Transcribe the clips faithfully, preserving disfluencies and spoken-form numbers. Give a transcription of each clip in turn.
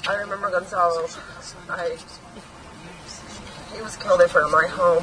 I remember Gonzalo. I, he was killed in front of my home.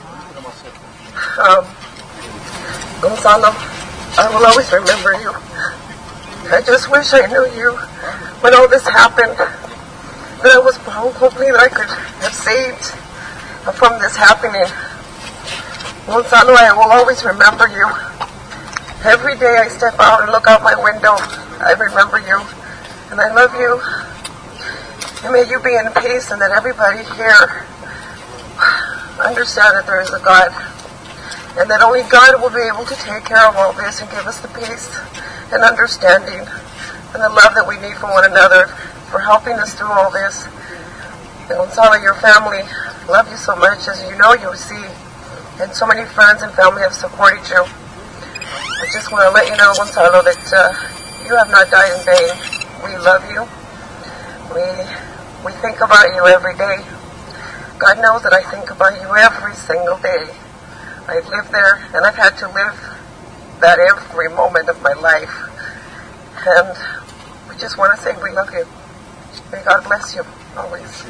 Um, Gonzalo, I will always remember you. I just wish I knew you when all this happened. That I was hoping that I could have saved from this happening. Gonzalo, I will always remember you. Every day I step out and look out my window, I remember you. And I love you. And may you be in peace, and that everybody here understand that there is a God. And that only God will be able to take care of all this and give us the peace and understanding and the love that we need from one another for helping us through all this. And Gonzalo, your family, love you so much, as you know you see. And so many friends and family have supported you. I just want to let you know, Gonzalo, that uh, you have not died in vain. We love you. We we think about you every day. God knows that I think about you every single day. I've lived there, and I've had to live that every moment of my life. And we just want to say we love you. May God bless you always.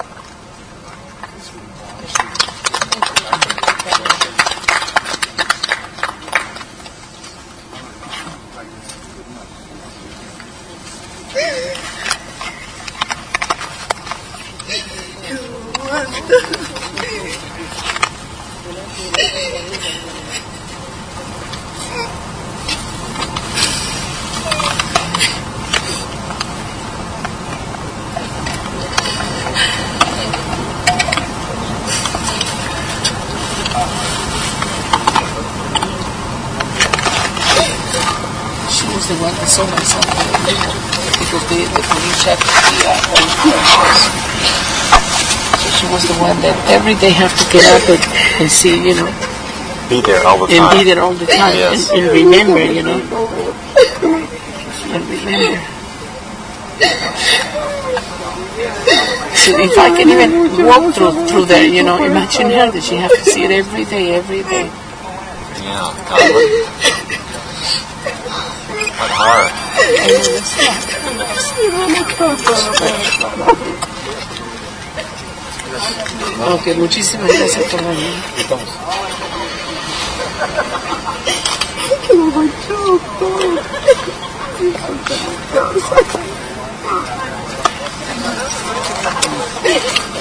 She was the one that saw myself because the, the police have to be uh, so she was the one that every day have to get up and, and see, you know, be there all the time, and be there all the time, yes. and, and remember, you know, and remember. So if I can even walk through through there, you know, imagine her that she have to see it every day, every day. Yeah, God, what hard. Ok, muchísimas gracias por venir.